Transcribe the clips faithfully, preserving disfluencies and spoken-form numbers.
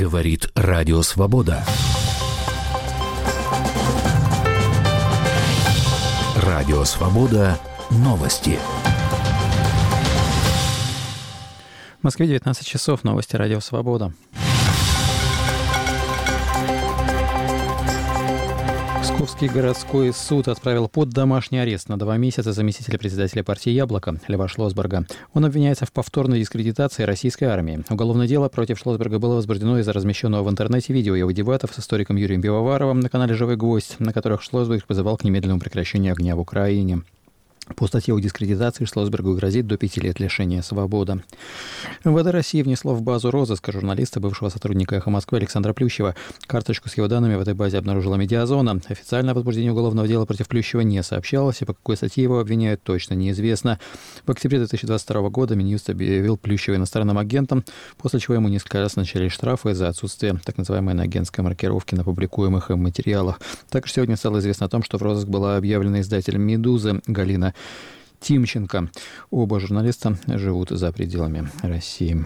Говорит Радио Свобода. Радио Свобода. Новости. В Москве девятнадцать часов. Новости Радио Свобода. Псковский городской суд отправил под домашний арест на два месяца заместителя председателя партии «Яблоко» Льва Шлосберга. Он обвиняется в повторной дискредитации российской армии. Уголовное дело против Шлосберга было возбуждено из-за размещенного в интернете видео его дебатов с историком Юрием Пивоваровым на канале «Живой гвоздь», на которых Шлосберг призывал к немедленному прекращению огня в Украине. По статье о дискредитации Шлосбергу грозит до пяти лет лишения свободы. МВД России внесло в базу розыска журналиста, бывшего сотрудника «Эхо Москвы» Александра Плющева. Карточку с его данными в этой базе обнаружила Медиазона. Официально о возбуждении уголовного дела против Плющева не сообщалось, и по какой статье его обвиняют, точно неизвестно. В октябре две тысячи двадцать второго года Минюст объявил Плющева иностранным агентом, после чего ему несколько раз начались штрафы за отсутствие так называемой иноагентской маркировки на публикуемых им материалах. Также сегодня стало известно о том, что в розыск была объявлена издателем «Медузы» Галина Тимченко. Оба журналиста живут за пределами России.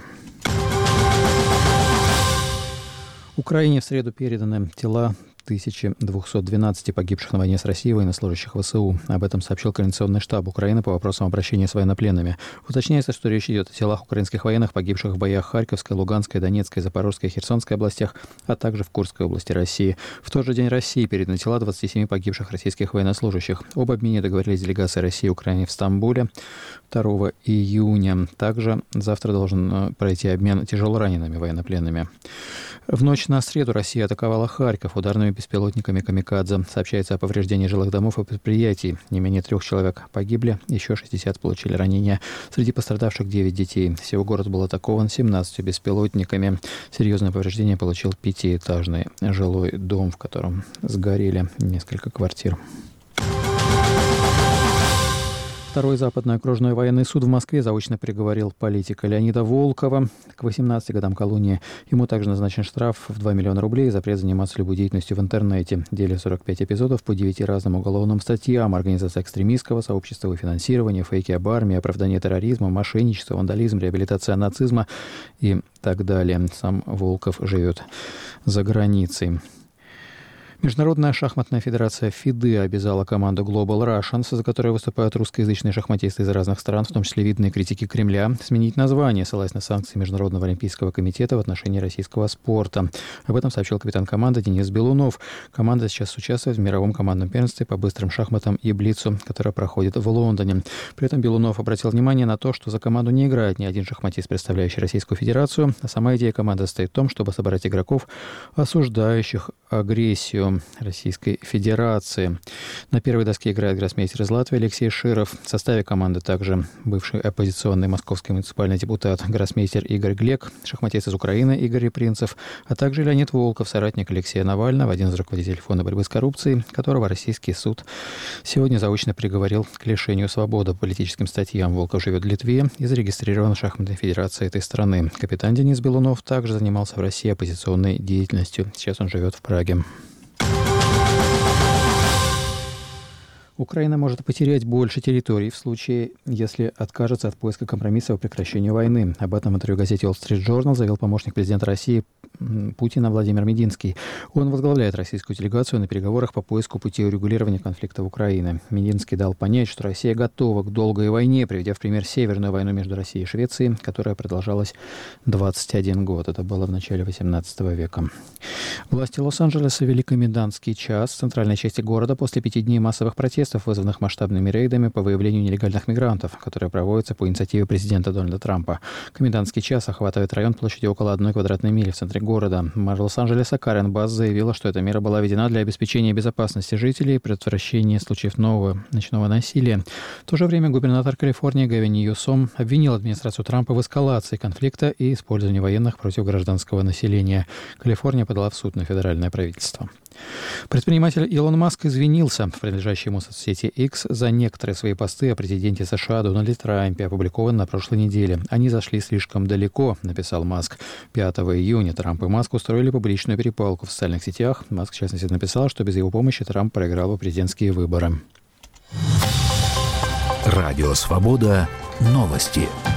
Украине в среду переданы тела тысяча двести двенадцать погибших на войне с Россией военнослужащих ВСУ. Об этом сообщил Координационный штаб Украины по вопросам обращения с военнопленными. Уточняется, что речь идет о телах украинских военных, погибших в боях в Харьковской, Луганской, Донецкой, Запорожской и Херсонской областях, а также в Курской области России. В тот же день России переданы тела двадцати семи погибших российских военнослужащих. Об обмене договорились делегации России и Украины в Стамбуле второго июня. Также завтра должен пройти обмен тяжелоранеными военнопленными. В ночь на среду Россия атаковала Харьков ударными беспилотниками «Камикадзе». Сообщается о повреждении жилых домов и предприятий. Не менее трех человек погибли, еще шестьдесят получили ранения. Среди пострадавших девять детей. Всего город был атакован семнадцатью беспилотниками. Серьезное повреждение получил пятиэтажный жилой дом, в котором сгорели несколько квартир. Второй западный окружной военный суд в Москве заочно приговорил политика Леонида Волкова к восемнадцати годам колонии. Ему также назначен штраф в два миллиона рублей и запрет заниматься любой деятельностью в интернете. В деле сорок пять эпизодов по девяти разным уголовным статьям: организация экстремистского сообщества, финансирование, фейки об армии, оправдание терроризма, мошенничество, вандализм, реабилитация нацизма и так далее. Сам Волков живет за границей. Международная шахматная федерация ФИДЕ обязала команду Global Russians, за которой выступают русскоязычные шахматисты из разных стран, в том числе видные критики Кремля, сменить название, ссылаясь на санкции Международного олимпийского комитета в отношении российского спорта. Об этом сообщил капитан команды Денис Белунов. Команда сейчас участвует в мировом командном первенстве по быстрым шахматам и блицу, которое проходит в Лондоне. При этом Белунов обратил внимание на то, что за команду не играет ни один шахматист, представляющий Российскую Федерацию, а сама идея команды состоит в том, чтобы собрать игроков, осуждающих агрессию Российской Федерации. На первой доске играет гроссмейстер из Латвии Алексей Широв. В составе команды также бывший оппозиционный московский муниципальный депутат гроссмейстер Игорь Глек, шахматист из Украины Игорь Принцев, а также Леонид Волков, соратник Алексея Навального, один из руководителей Фонда борьбы с коррупцией, которого российский суд сегодня заочно приговорил к лишению свободы по политическим статьям. Волков живет в Литве и зарегистрирован в шахматной федерации этой страны. Капитан Денис Белунов также занимался в России оппозиционной деятельностью. Сейчас он живет в Праге. Украина может потерять больше территорий в случае, если откажется от поиска компромисса по прекращению войны. Об этом в интервью газете Wall Street Journal заявил помощник президента России Путина Владимир Мединский. Он возглавляет российскую делегацию на переговорах по поиску пути урегулирования конфликта в Украине. Мединский дал понять, что Россия готова к долгой войне, приведя в пример Северную войну между Россией и Швецией, которая продолжалась двадцать один год. Это было в начале восемнадцатого века. Власти Лос-Анджелеса ввели комендантский час в центральной части города после пяти дней массовых протестов, вызванных масштабными рейдами по выявлению нелегальных мигрантов, которые проводятся по инициативе президента Дональда Трампа. Комендантский час охватывает район площадью около одной квадратной мили в центре города. Мэр Лос-Анджелеса Карен Басс заявила, что эта мера была введена для обеспечения безопасности жителей и предотвращения случаев нового ночного насилия. В то же время губернатор Калифорнии Гавин Ньюсом обвинил администрацию Трампа в эскалации конфликта и использовании военных против гражданского населения. Калифорния подала в суд на федеральное правительство. Предприниматель Илон Маск извинился в принадлежащей ему соцсети X за некоторые свои посты о президенте США Дональде Трампе, опубликованные на прошлой неделе. «Они зашли слишком далеко», — написал Маск. пятого июня Трамп и Маск устроили публичную перепалку в социальных сетях. Маск, в частности, написал, что без его помощи Трамп проиграл бы президентские выборы. Радио «Свобода». Новости.